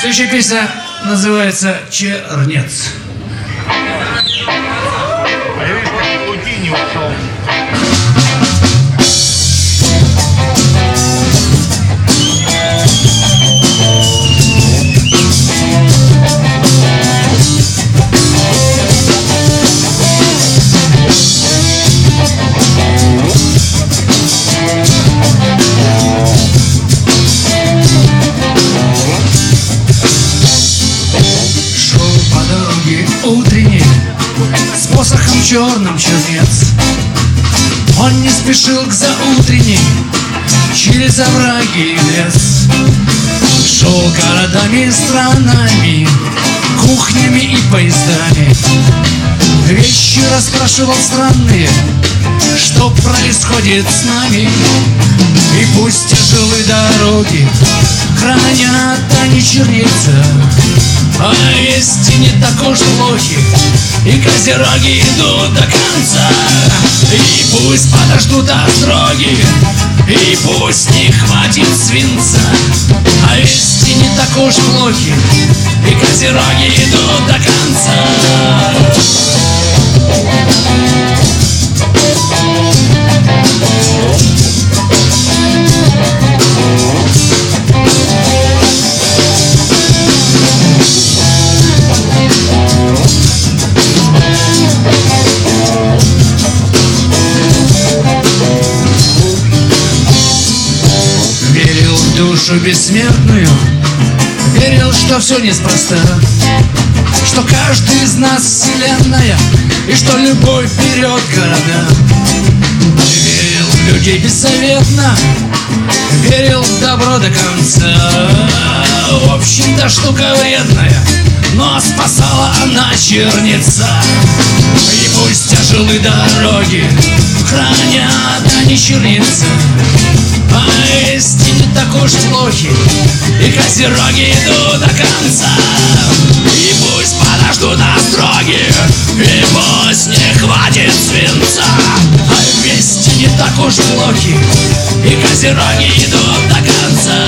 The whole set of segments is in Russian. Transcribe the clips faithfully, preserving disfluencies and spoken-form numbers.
Следующая песня называется «Чернец». А я вижу, как в Паутине ушел. Утренний с посохом черным чернец. Он не спешил к заутренней через овраги и лес. Шел городами и странами, кухнями и поездами. Вещи расспрашивал странные, что происходит с нами. И пусть тяжелые дороги хранят они черница, а вести не так уж плохи, и козероги идут до конца. И пусть подождут остроги, и пусть не хватит свинца, а вести не так уж плохи, и козероги идут до конца. Душу бессмертную, верил, что все неспроста, что каждый из нас вселенная, и что любовь берет города. Верил в людей беззаветно, верил в добро до конца. В общем-то штука вредная, но спасала она черница. И пусть тяжелые дороги хранят они черница, а вести не так уж плохи, и козероги идут до конца. И пусть подождут остроги, и пусть не хватит свинца, а вести не так уж плохи, и козероги идут до конца.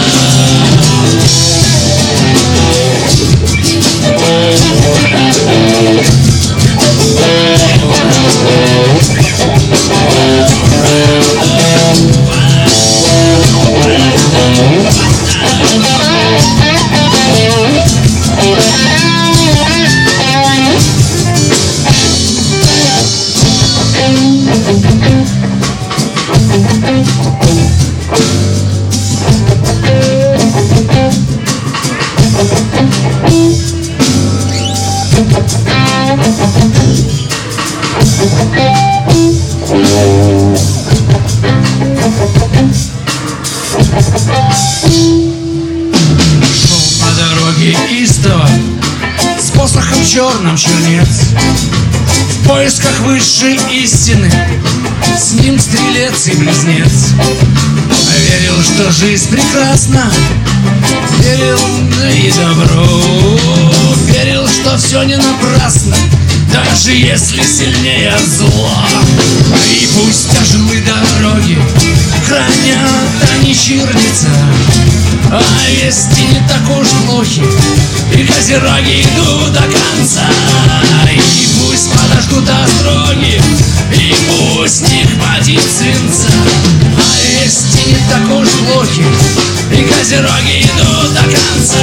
Шел по дороге истово с посохом черным чернец, в поисках высшей истины, с ним стрелец и близнец. Верил, что жизнь прекрасна, верил и добро, верил, что все не напрасно, даже если сильнее зла. И пусть тяжелые дороги хранят они черница, а вести не так уж плохи, и козероги идут до конца. И пусть подождут остроги, и пусть не хватит свинца, а вести не так уж плохи, и козероги идут до конца.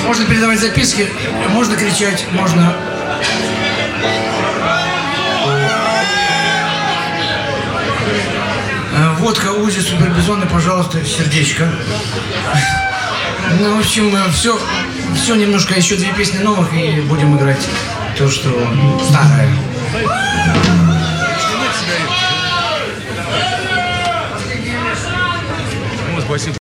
Можно передавать записки, можно кричать, можно... Водка, УЗИ, супербизоны, пожалуйста, сердечко. Ну, в общем, все, все немножко, еще две песни новых, и будем играть то, что старое. Ну, спасибо.